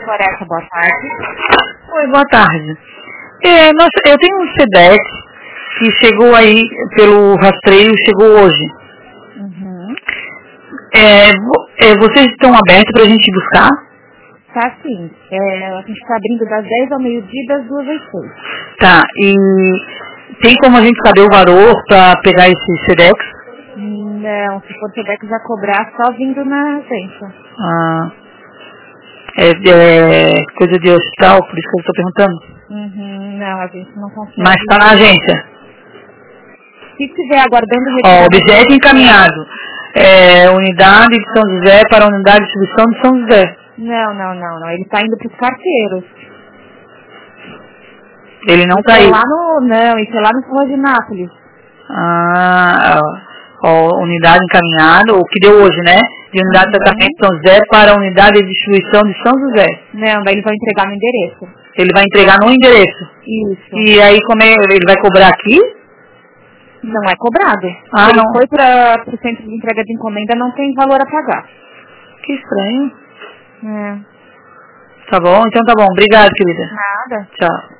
Floresta, boa tarde. Oi, boa tarde. Eu tenho um SEDEX que chegou aí pelo rastreio, chegou hoje. Uhum. Vocês estão abertos para a gente buscar? Tá sim. A gente está abrindo das 10 ao meio-dia e das 2 às 6. Tá, e tem como a gente saber o valor para pegar esse SEDEX? Não, se for SEDEX já cobrar só vindo na agência. Coisa de hospital, por isso que eu estou perguntando. Não, a gente não consegue. Mas está na agência. Se estiver aguardando o Objeto encaminhado. Unidade de São José para a unidade de distribuição de São José. Não. Ele está indo para os carteiros. Ele não está aí. Isso é lá no Rua de Nápoles. Unidade encaminhada, o que deu hoje, né? De unidade de tratamento de São José para a unidade de distribuição de São José. Não, daí ele vai entregar no endereço. Ele vai entregar no endereço. Isso. E aí, como ele vai cobrar aqui? Não é cobrado. Se ele foi para o centro de entrega de encomenda, não tem valor a pagar. Que estranho. Tá bom, então tá bom. Obrigada, querida. Nada. Tchau.